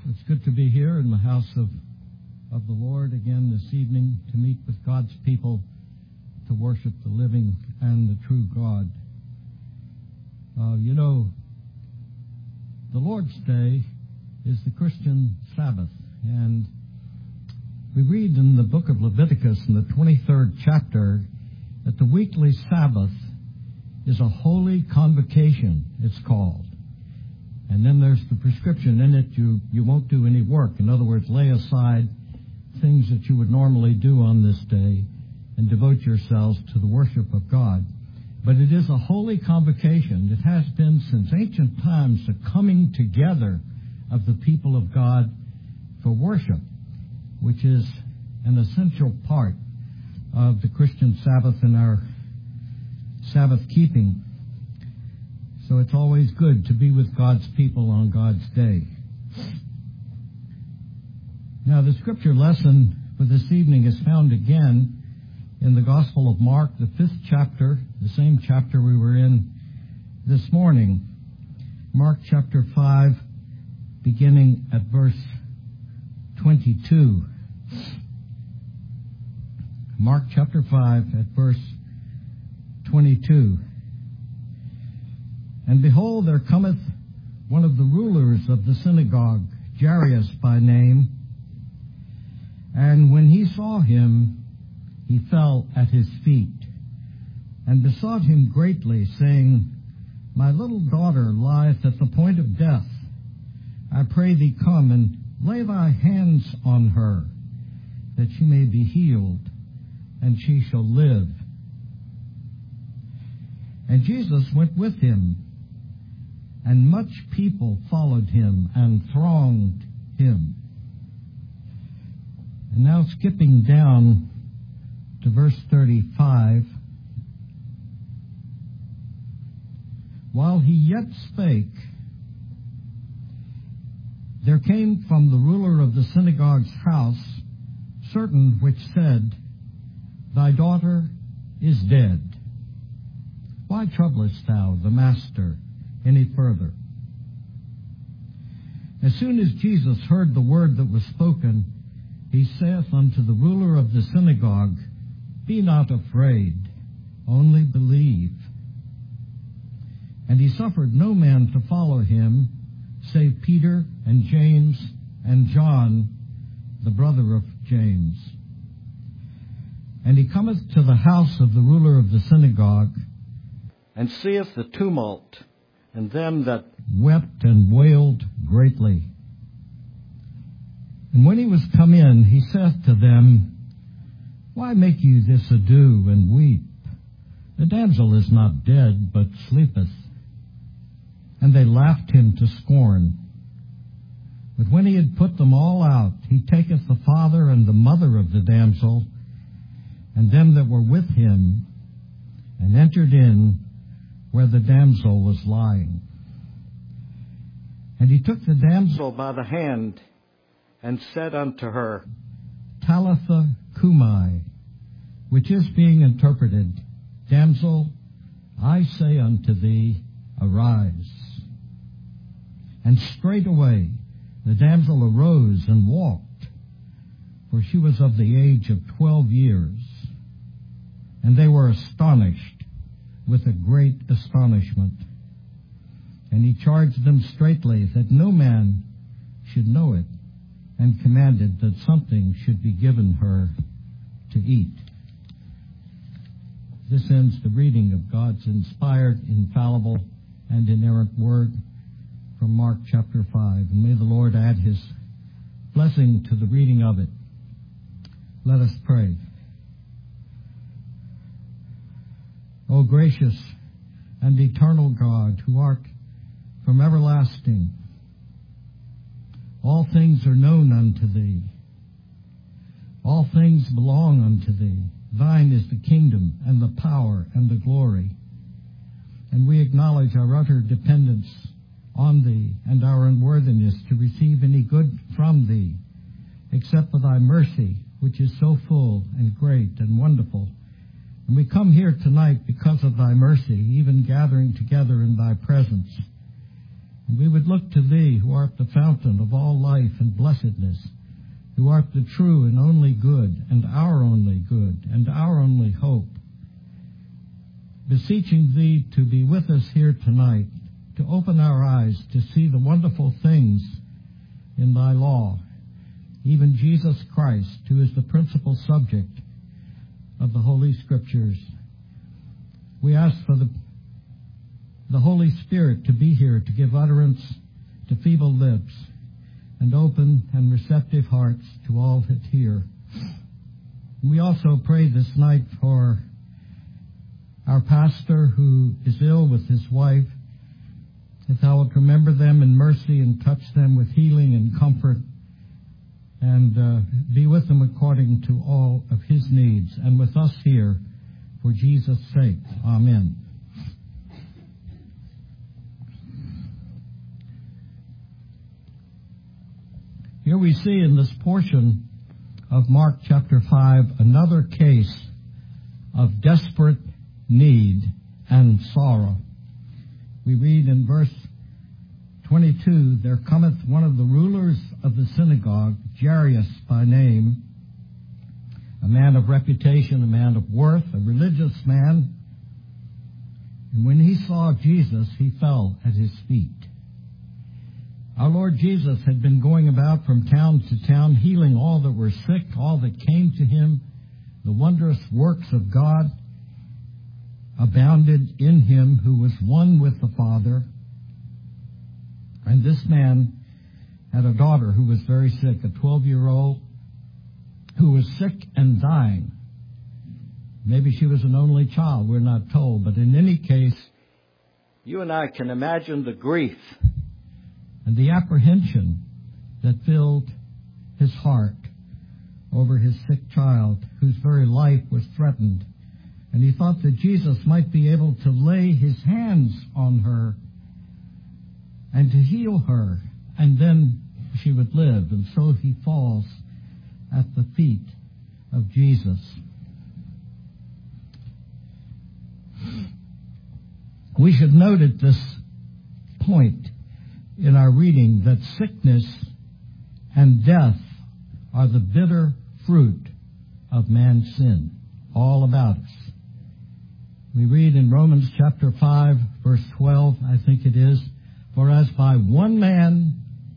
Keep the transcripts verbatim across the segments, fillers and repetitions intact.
It's good to be here in the house of, of the Lord again this evening to meet with God's people to worship the living and the true God. Uh, you know, the Lord's Day is the Christian Sabbath, and we read in the book of Leviticus in the twenty-third chapter that the weekly Sabbath is a holy convocation, it's called. And then there's the prescription in it. You, you won't do any work. In other words, lay aside things that you would normally do on this day and devote yourselves to the worship of God. But it is a holy convocation. It has been since ancient times the coming together of the people of God for worship, which is an essential part of the Christian Sabbath and our Sabbath keeping. So it's always good to be with God's people on God's day. Now, the scripture lesson for this evening is found again in the Gospel of Mark, the fifth chapter, the same chapter we were in this morning. Mark chapter five, beginning at verse twenty-two. Mark chapter five at verse twenty-two. And behold, there cometh one of the rulers of the synagogue, Jairus by name. And when he saw him, he fell at his feet, and besought him greatly, saying, My little daughter lieth at the point of death. I pray thee come and lay thy hands on her, that she may be healed, and she shall live. And Jesus went with him, and much people followed him and thronged him. And now skipping down to verse thirty-five. While he yet spake, there came from the ruler of the synagogue's house certain which said, Thy daughter is dead. Why troublest thou the master any further? As soon as Jesus heard the word that was spoken, he saith unto the ruler of the synagogue, Be not afraid, only believe. And he suffered no man to follow him, save Peter and James and John, the brother of James. And he cometh to the house of the ruler of the synagogue, and seeth the tumult, and them that wept and wailed greatly. And when he was come in, he saith to them, Why make you this ado and weep? The damsel is not dead, but sleepeth. And they laughed him to scorn. But when he had put them all out, he taketh the father and the mother of the damsel, and them that were with him, and entered in where the damsel was lying. And he took the damsel by the hand, and said unto her, Talitha cumi, which is being interpreted, Damsel, I say unto thee, arise. And straightway the damsel arose and walked, for she was of the age of twelve years. And they were astonished with a great astonishment. And he charged them straitly that no man should know it, and commanded that something should be given her to eat. This ends the reading of God's inspired, infallible, and inerrant word from Mark chapter five. And may the Lord add his blessing to the reading of it. Let us pray. O gracious and eternal God, who art from everlasting, all things are known unto thee. All things belong unto thee. Thine is the kingdom and the power and the glory. And we acknowledge our utter dependence on thee and our unworthiness to receive any good from thee, except for thy mercy, which is so full and great and wonderful. And we come here tonight because of thy mercy, even gathering together in thy presence. And we would look to Thee, who art the fountain of all life and blessedness, who art the true and only good, and our only good, and our only hope, beseeching Thee to be with us here tonight, to open our eyes to see the wonderful things in Thy law, even Jesus Christ, who is the principal subject of the Holy Scriptures. We ask for the, the Holy Spirit to be here to give utterance to feeble lips and open and receptive hearts to all that hear. We also pray this night for our pastor who is ill with his wife, that Thou wilt remember them in mercy and touch them with healing and comfort, and uh, be with them according to all of his needs, and with us here for Jesus' sake. Amen. Here we see in this portion of Mark chapter five another case of desperate need and sorrow. We read in verse twenty-two, there cometh one of the rulers of the synagogue, Jairus by name, a man of reputation, a man of worth, a religious man. And when he saw Jesus, he fell at his feet. Our Lord Jesus had been going about from town to town, healing all that were sick, all that came to him. The wondrous works of God abounded in him who was one with the Father. And this man had a daughter who was very sick, a twelve-year-old who was sick and dying. Maybe she was an only child, we're not told. But in any case, you and I can imagine the grief and the apprehension that filled his heart over his sick child, whose very life was threatened. And he thought that Jesus might be able to lay his hands on her and to heal her, and then she would live. And so he falls at the feet of Jesus. We should note at this point in our reading that sickness and death are the bitter fruit of man's sin, all about us. We read in Romans chapter five, verse twelve, I think it is, for as by one man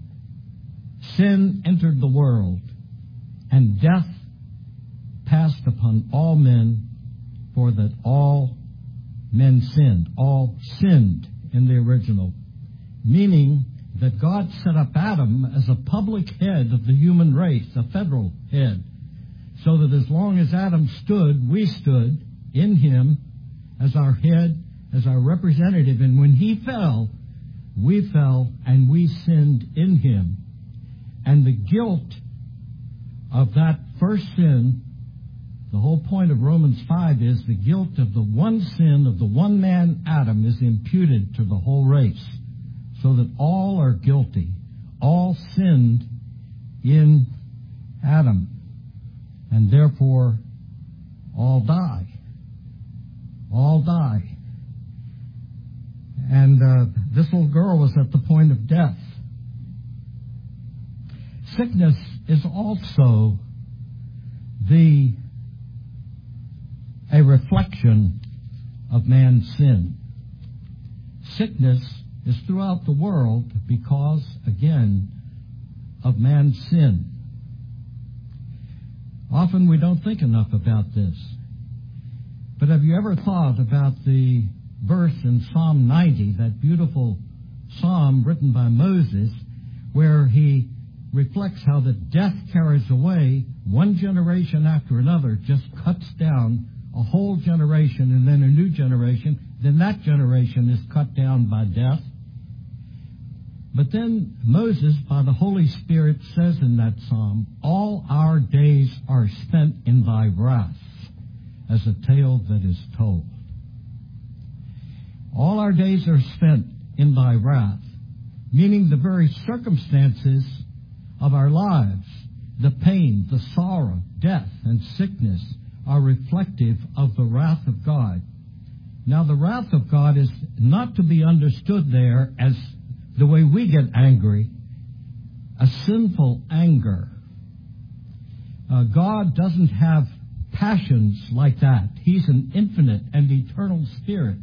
sin entered the world, and death passed upon all men, for that all men sinned. All sinned in the original, meaning that God set up Adam as a public head of the human race, a federal head, so that as long as Adam stood, we stood in him as our head, as our representative. And when he fell, we fell and we sinned in him. And the guilt of that first sin, the whole point of Romans five is the guilt of the one sin of the one man, Adam, is imputed to the whole race, so that all are guilty. All sinned in Adam, and therefore all die. All die. And uh, this little girl was at the point of death. Sickness is also the a reflection of man's sin. Sickness is throughout the world because, again, of man's sin. Often we don't think enough about this. But have you ever thought about the verse in Psalm ninety, that beautiful psalm written by Moses, where he reflects how that death carries away one generation after another, just cuts down a whole generation and then a new generation, then that generation is cut down by death. But then Moses, by the Holy Spirit, says in that psalm, all our days are spent in thy wrath, as a tale that is told. All our days are spent in thy wrath, meaning the very circumstances of our lives, the pain, the sorrow, death, and sickness are reflective of the wrath of God. Now, the wrath of God is not to be understood there as the way we get angry, a sinful anger. Uh, God doesn't have passions like that. He's an infinite and eternal spirit.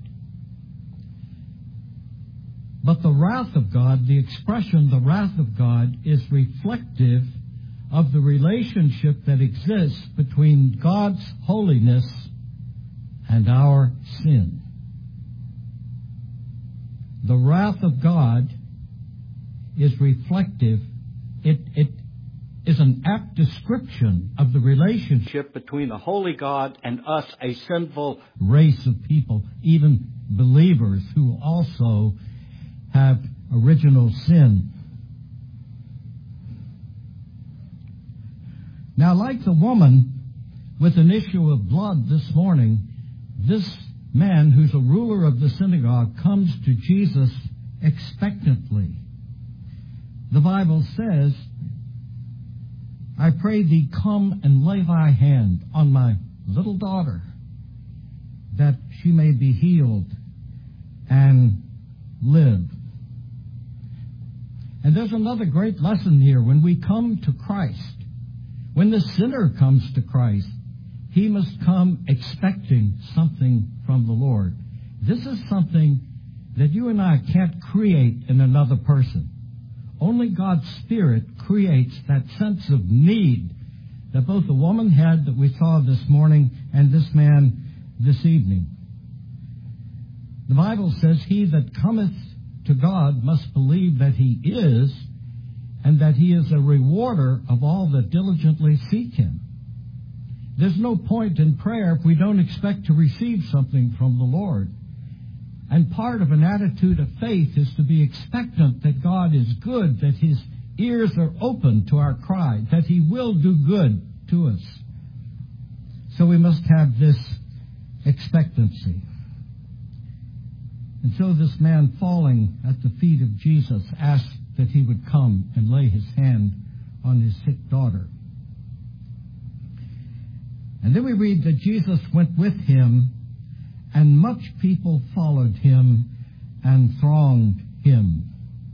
But the wrath of God, the expression, the wrath of God, is reflective of the relationship that exists between God's holiness and our sin. The wrath of God is reflective. It, it is an apt description of the relationship between a holy God and us, a sinful race of people, even believers who also have original sin. Now, like the woman with an issue of blood this morning, this man who's a ruler of the synagogue comes to Jesus expectantly. The Bible says, I pray thee, come and lay thy hand on my little daughter, that she may be healed and live. And there's another great lesson here. When we come to Christ, when the sinner comes to Christ, he must come expecting something from the Lord. This is something that you and I can't create in another person. Only God's Spirit creates that sense of need that both the woman had that we saw this morning and this man this evening. The Bible says, he that cometh to God must believe that he is, and that he is a rewarder of all that diligently seek him. There's no point in prayer if we don't expect to receive something from the Lord. And part of an attitude of faith is to be expectant that God is good, that his ears are open to our cry, that he will do good to us. So we must have this expectancy. And so this man, falling at the feet of Jesus, asked that he would come and lay his hand on his sick daughter. And then we read that Jesus went with him, and much people followed him and thronged him.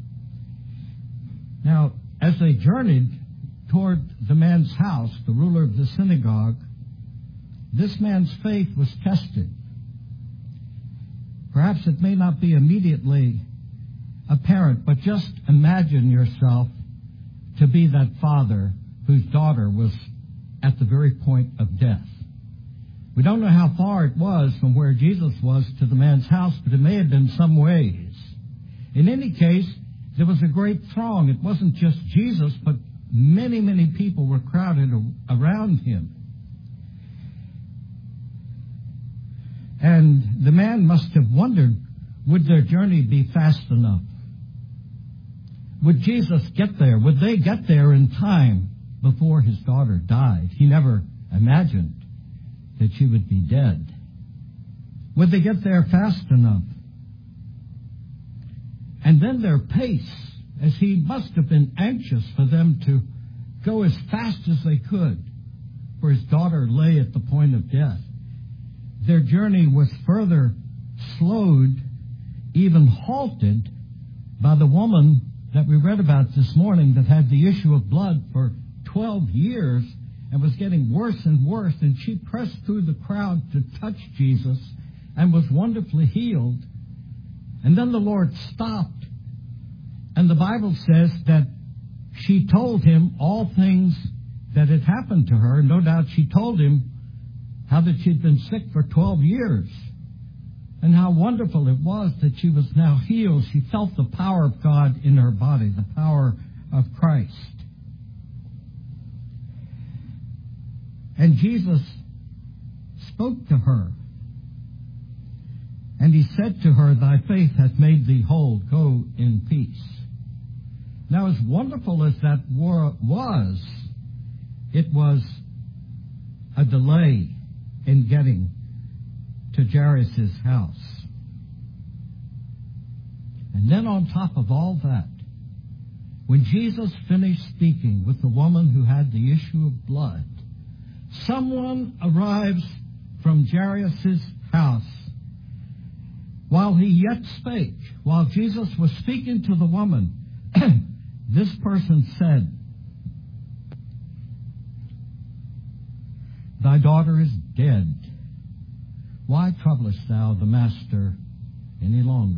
Now, as they journeyed toward the man's house, the ruler of the synagogue, this man's faith was tested. Perhaps it may not be immediately apparent, but just imagine yourself to be that father whose daughter was at the very point of death. We don't know how far it was from where Jesus was to the man's house, but it may have been some ways. In any case, there was a great throng. It wasn't just Jesus, but many, many people were crowded around him. And the man must have wondered, would their journey be fast enough? Would Jesus get there? Would they get there in time before his daughter died? He never imagined that she would be dead. Would they get there fast enough? And then their pace, as he must have been anxious for them to go as fast as they could, for his daughter lay at the point of death. Their journey was further slowed, even halted, by the woman that we read about this morning that had the issue of blood for twelve years and was getting worse and worse, and she pressed through the crowd to touch Jesus and was wonderfully healed. And then the Lord stopped, and the Bible says that she told him all things that had happened to her. No doubt she told him how that she'd been sick for twelve years, and how wonderful it was that she was now healed. She felt the power of God in her body, the power of Christ. And Jesus spoke to her, and he said to her, thy faith hath made thee whole. Go in peace. Now, as wonderful as that was, it was a delay in getting to Jairus' house. And then on top of all that, when Jesus finished speaking with the woman who had the issue of blood, someone arrives from Jairus' house. while he yet spake, while Jesus was speaking to the woman, this person said, Thy daughter is dead. Why troublest thou the master any longer?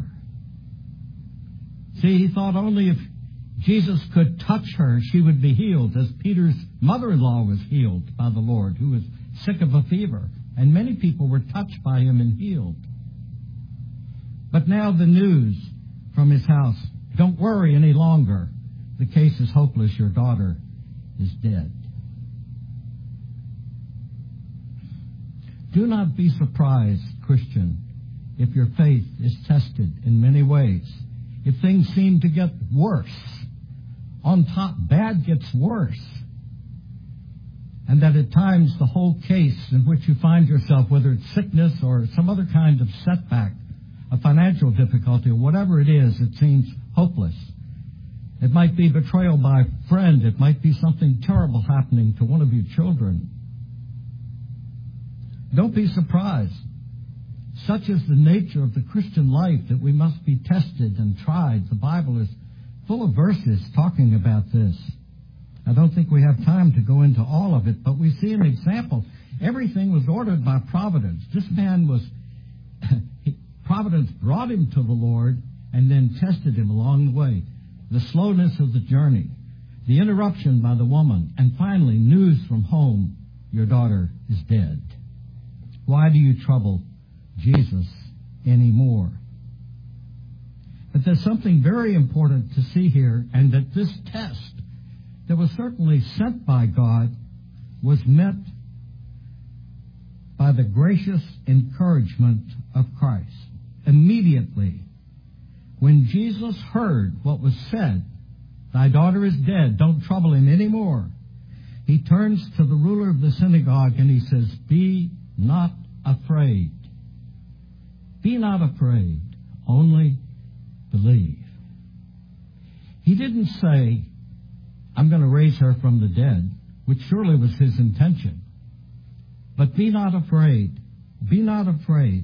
See, he thought only if Jesus could touch her, she would be healed, as Peter's mother-in-law was healed by the Lord, who was sick of a fever. And many people were touched by him and healed. But now the news from his house, don't worry any longer. The case is hopeless. Your daughter is dead. Do not be surprised, Christian, if your faith is tested in many ways. If things seem to get worse, on top, bad gets worse. And that at times the whole case in which you find yourself, whether it's sickness or some other kind of setback, a financial difficulty, or whatever it is, it seems hopeless. It might be betrayal by a friend. It might be something terrible happening to one of your children. Don't be surprised. Such is the nature of the Christian life, that we must be tested and tried. The Bible is full of verses talking about this. I don't think we have time to go into all of it, but we see an example. Everything was ordered by providence. This man was, providence brought him to the Lord and then tested him along the way. The slowness of the journey, the interruption by the woman, and finally news from home, your daughter is dead. Why do you trouble Jesus anymore? But there's something very important to see here, and that this test that was certainly sent by God was met by the gracious encouragement of Christ. Immediately, when Jesus heard what was said, thy daughter is dead, don't trouble him anymore, he turns to the ruler of the synagogue and he says, be not afraid. Be not afraid, only believe. He didn't say, I'm going to raise her from the dead, which surely was his intention. But be not afraid. Be not afraid.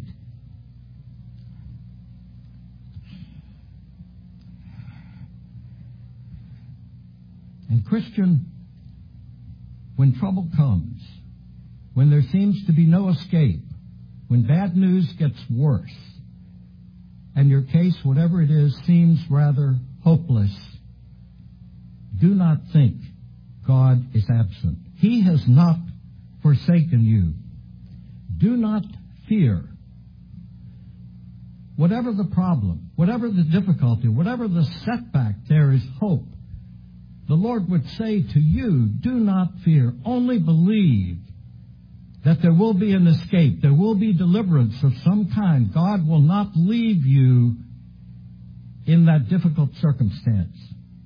And Christian, when trouble comes, when there seems to be no escape, when bad news gets worse, and your case, whatever it is, seems rather hopeless, do not think God is absent. He has not forsaken you. Do not fear. Whatever the problem, whatever the difficulty, whatever the setback, there is hope. The Lord would say to you, do not fear, only believe that there will be an escape, there will be deliverance of some kind. God will not leave you in that difficult circumstance.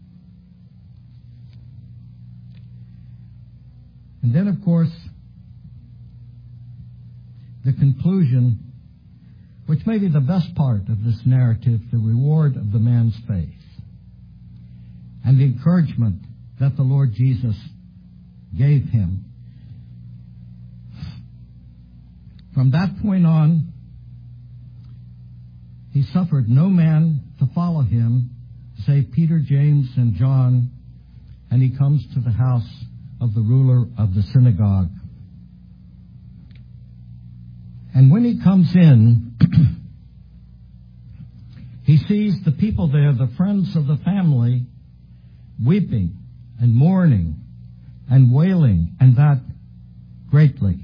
And then, of course, the conclusion, which may be the best part of this narrative, the reward of the man's faith, and the encouragement that the Lord Jesus gave him. From that point on, he suffered no man to follow him, save Peter, James, and John, and he comes to the house of the ruler of the synagogue. And when he comes in, he sees the people there, the friends of the family, weeping and mourning and wailing, and that greatly.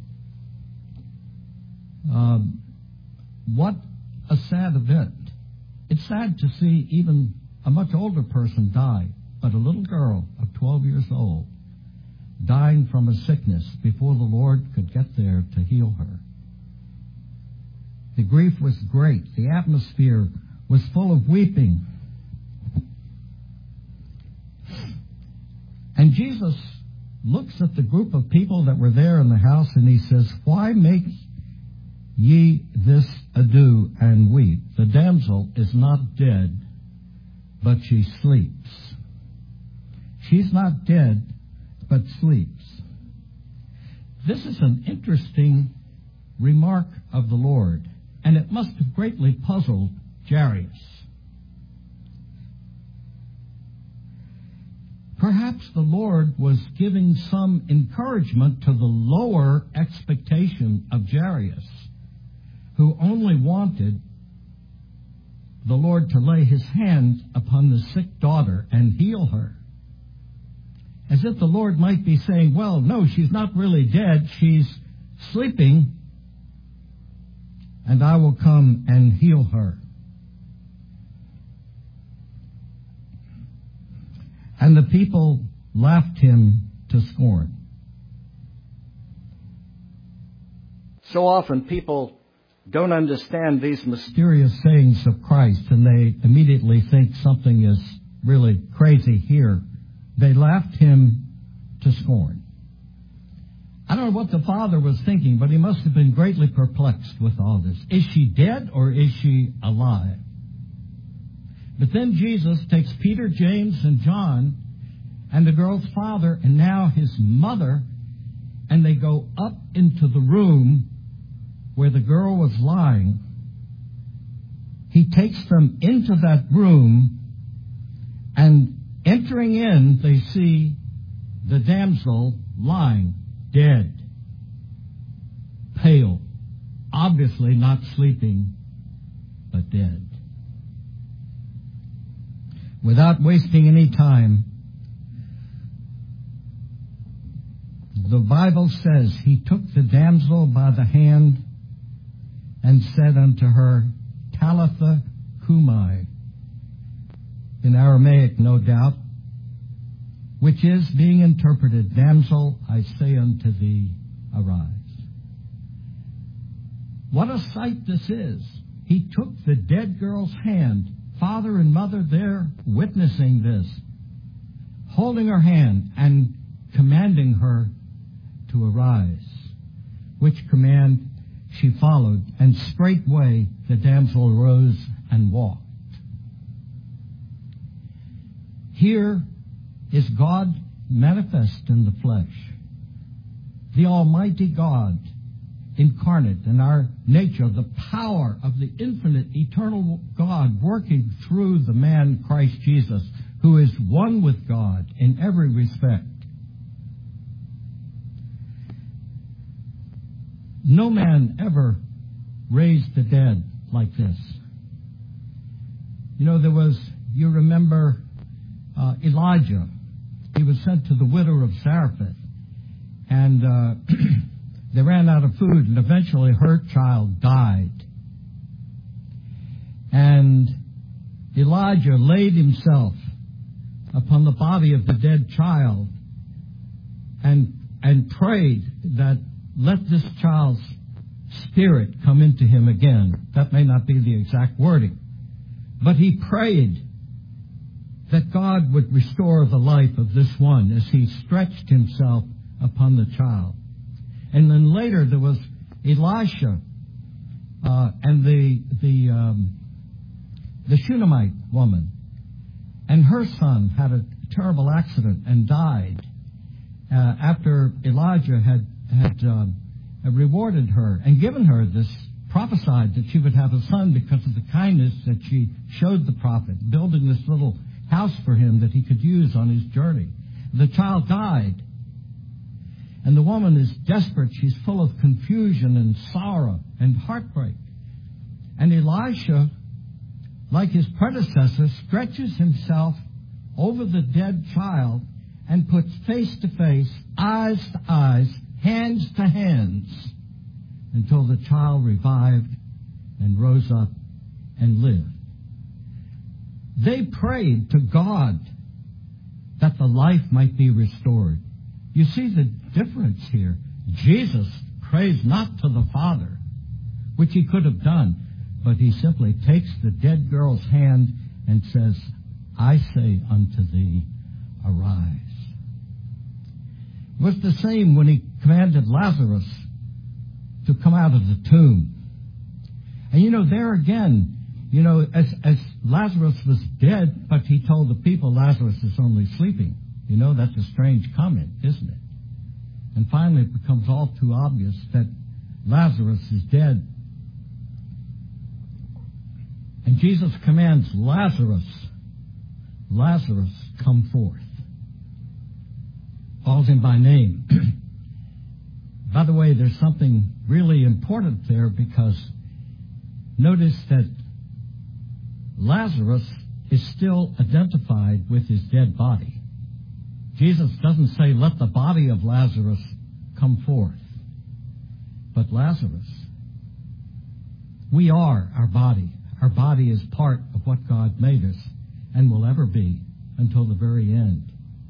Um, what a sad event. It's sad to see even a much older person die, but a little girl of twelve years old dying from a sickness before the Lord could get there to heal her. The grief was great. The atmosphere was full of weeping. And Jesus looks at the group of people that were there in the house, and he says, why make ye this ado and weep? The damsel is not dead, but she sleeps. She's not dead, but sleeps. This is an interesting remark of the Lord. and it must have greatly puzzled Jairus. Perhaps the Lord was giving some encouragement to the lower expectation of Jairus, who only wanted the Lord to lay his hand upon the sick daughter and heal her. As if the Lord might be saying, well, no, she's not really dead, she's sleeping, and I will come and heal her. And the people laughed him to scorn. So often people don't understand these mysterious sayings of Christ, and they immediately think something is really crazy here. They laughed him to scorn. I don't know what the father was thinking, but he must have been greatly perplexed with all this. Is she dead or is she alive? But then Jesus takes Peter, James, and John, and the girl's father, and now his mother, and they go up into the room where the girl was lying. He takes them into that room, and entering in, they see the damsel lying, dead, pale, obviously not sleeping, but dead. Without wasting any time, the Bible says he took the damsel by the hand and said unto her, Talitha cumi, in Aramaic, no doubt, which is, being interpreted, damsel, I say unto thee, arise. What a sight this is. He took the dead girl's hand, father and mother there witnessing this, holding her hand and commanding her to arise, which command she followed, and straightway the damsel arose and walked. Here is God manifest in the flesh, the Almighty God incarnate in our nature, the power of the infinite, eternal God working through the man Christ Jesus, who is one with God in every respect. No man ever raised the dead like this. You know, there was, you remember uh, Elijah. He was sent to the widow of Zarephath, and uh, they ran out of food, and eventually her child died. And Elijah laid himself upon the body of the dead child and and prayed that let this child's spirit come into him again. That may not be the exact wording, but he prayed that God would restore the life of this one as he stretched himself upon the child. And then later there was Elisha uh, and the the um, the Shunammite woman, and her son had a terrible accident and died uh, after Elijah had had um, rewarded her and given her this, prophesied that she would have a son because of the kindness that she showed the prophet, building this little house for him that he could use on his journey. The child died. And the woman is desperate. She's full of confusion and sorrow and heartbreak. And Elisha, like his predecessor, stretches himself over the dead child and puts face to face, eyes to eyes, hands to hands, until the child revived and rose up and lived. They prayed to God that the life might be restored. You see the difference here. Jesus prays not to the Father, which he could have done, but he simply takes the dead girl's hand and says, I say unto thee, arise. It was the same when he commanded Lazarus to come out of the tomb. And you know, there again, you know, as, as Lazarus was dead, but he told the people Lazarus is only sleeping. You know, that's a strange comment, isn't it? And finally it becomes all too obvious that Lazarus is dead. And Jesus commands Lazarus, Lazarus, come forth. Calls him by name. By the way, there's something really important there, because notice that Lazarus is still identified with his dead body. Jesus doesn't say, let the body of Lazarus come forth. But Lazarus, we are our body. Our body is part of what God made us and will ever be until the very end.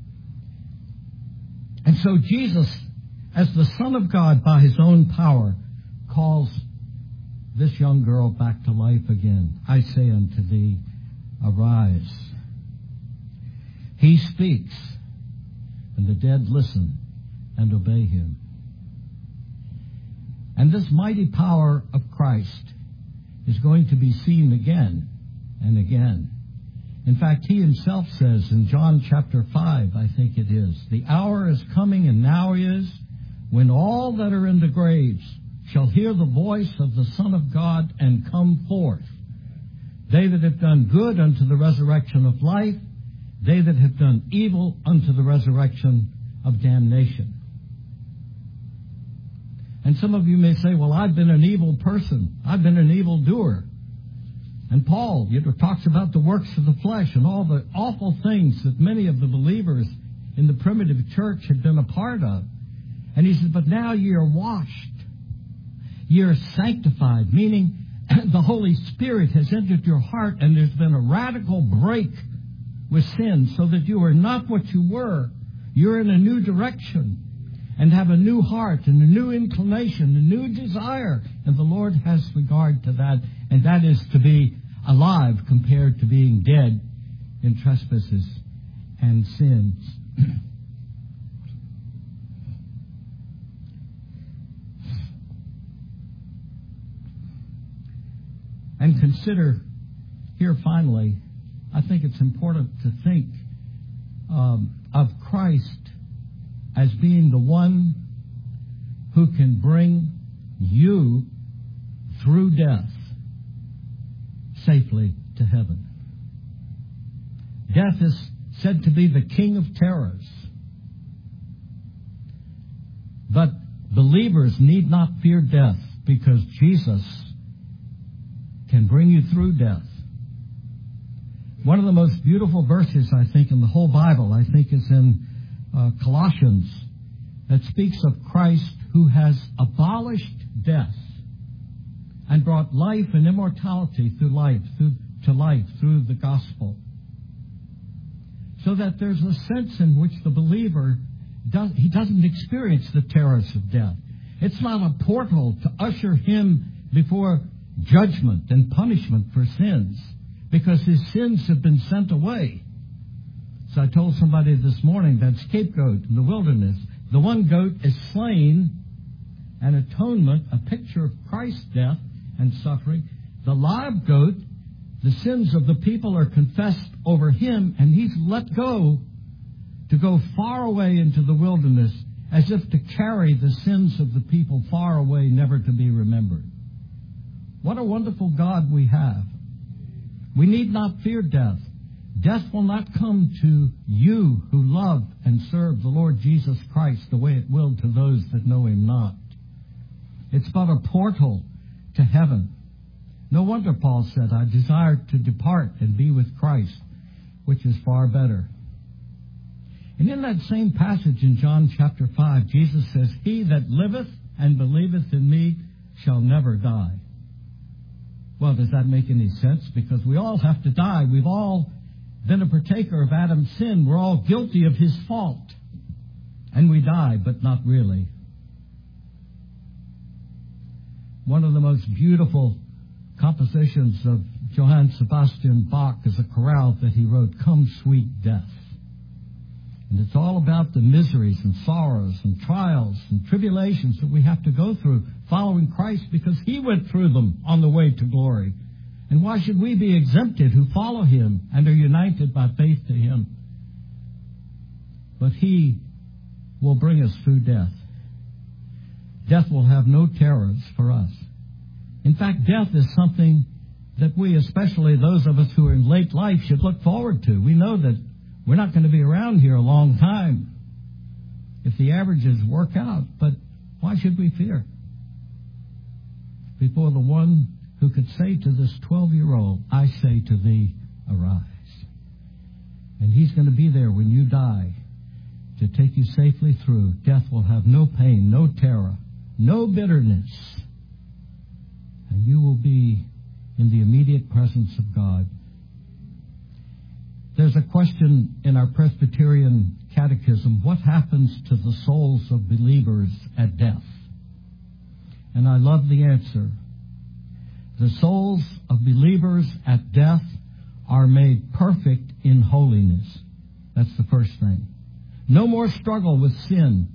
And so Jesus, as the Son of God by his own power, calls this young girl back to life again. I say unto thee, arise. He speaks, and the dead listen and obey him. And this mighty power of Christ is going to be seen again and again. In fact, he himself says in John chapter five, I think it is, the hour is coming, and now is, when all that are in the graves shall hear the voice of the Son of God and come forth. They that have done good unto the resurrection of life, they that have done evil unto the resurrection of damnation. And some of you may say, well, I've been an evil person. I've been an evil doer. And Paul, you know, talks about the works of the flesh and all the awful things that many of the believers in the primitive church had been a part of. And he says, but now ye are washed. Ye are sanctified, meaning the Holy Spirit has entered your heart, and there's been a radical break with sin, so that you are not what you were. You're in a new direction and have a new heart and a new inclination, a new desire. And the Lord has regard to that, and that is to be alive compared to being dead in trespasses and sins. And consider here finally, I think it's important to think um, of Christ as being the one who can bring you through death safely to heaven. Death is said to be the king of terrors. But believers need not fear death, because Jesus can bring you through death. One of the most beautiful verses, I think, in the whole Bible, I think, is in uh, Colossians, that speaks of Christ who has abolished death and brought life and immortality through life, through, to life through the gospel. So that there's a sense in which the believer, does, he doesn't experience the terrors of death. It's not a portal to usher him before judgment and punishment for sins, because his sins have been sent away. So I told somebody this morning that scapegoat in the wilderness, the one goat is slain, an atonement, a picture of Christ's death and suffering. The live goat, the sins of the people are confessed over him, and he's let go to go far away into the wilderness, as if to carry the sins of the people far away, never to be remembered. What a wonderful God we have. We need not fear death. Death will not come to you who love and serve the Lord Jesus Christ the way it will to those that know him not. It's but a portal to heaven. No wonder Paul said, I desire to depart and be with Christ, which is far better. And in that same passage in John chapter five, Jesus says, he that liveth and believeth in me shall never die. Well, does that make any sense? Because we all have to die. We've all been a partaker of Adam's sin. We're all guilty of his fault. And we die, but not really. One of the most beautiful compositions of Johann Sebastian Bach is a chorale that he wrote, Come Sweet Death. And it's all about the miseries and sorrows and trials and tribulations that we have to go through following Christ, because he went through them on the way to glory. And why should we be exempted who follow him and are united by faith to him? But he will bring us through death. Death will have no terrors for us. In fact, death is something that we, especially those of us who are in late life, should look forward to. We know that we're not going to be around here a long time if the averages work out, but why should we fear? Before the one who could say to this twelve-year-old, I say to thee, arise. And he's going to be there when you die to take you safely through. Death will have no pain, no terror, no bitterness. And you will be in the immediate presence of God. There's a question in our Presbyterian catechism, what happens to the souls of believers at death? And I love the answer. The souls of believers at death are made perfect in holiness. That's the first thing. No more struggle with sin.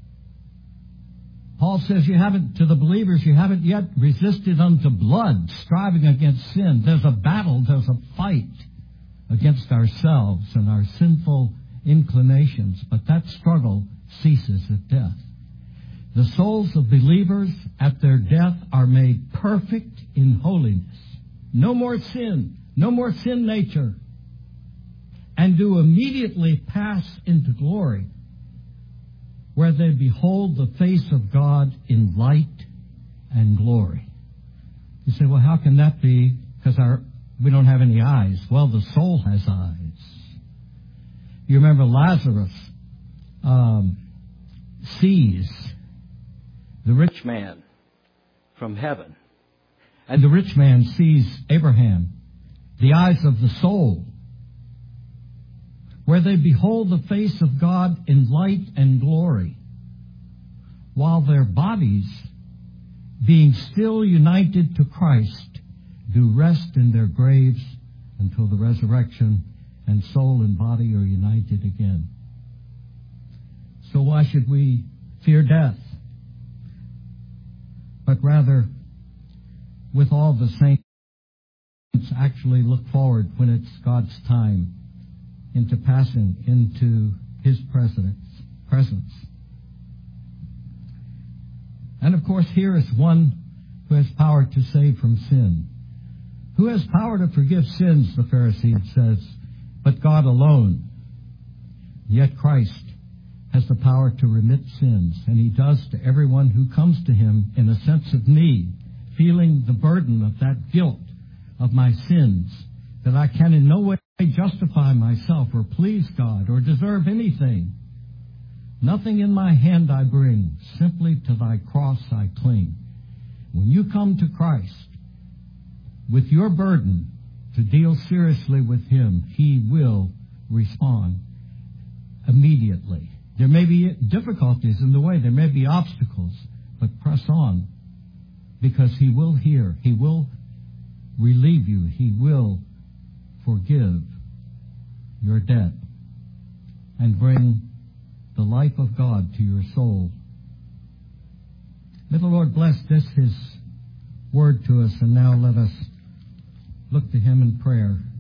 Paul says you haven't, to the believers, you haven't yet resisted unto blood, striving against sin. There's a battle, there's a fight against ourselves and our sinful inclinations, but that struggle ceases at death. The souls of believers at their death are made perfect in holiness. No more sin, no more sin nature, and do immediately pass into glory, where they behold the face of God in light and glory. You say, well, how can that be? Because our we don't have any eyes. Well, the soul has eyes. You remember Lazarus um, sees the rich man from heaven. And the rich man sees Abraham, the eyes of the soul, where they behold the face of God in light and glory, while their bodies, being still united to Christ, do rest in their graves until the resurrection, and soul and body are united again. So why should we fear death? But rather, with all the saints, actually look forward when it's God's time into passing into His presence. presence. And of course, here is one who has power to save from sin. Who has power to forgive sins, the Pharisee says, but God alone. Yet Christ has the power to remit sins, and He does to everyone who comes to Him in a sense of need, feeling the burden of that guilt of my sins, that I can in no way justify myself or please God or deserve anything. Nothing in my hand I bring, simply to thy cross I cling. When you come to Christ with your burden to deal seriously with Him, He will respond immediately. There may be difficulties in the way, there may be obstacles, but press on, because He will hear, He will relieve you, He will forgive your debt and bring the life of God to your soul. May the Lord bless this, His word to us, and now let us look to Him in prayer.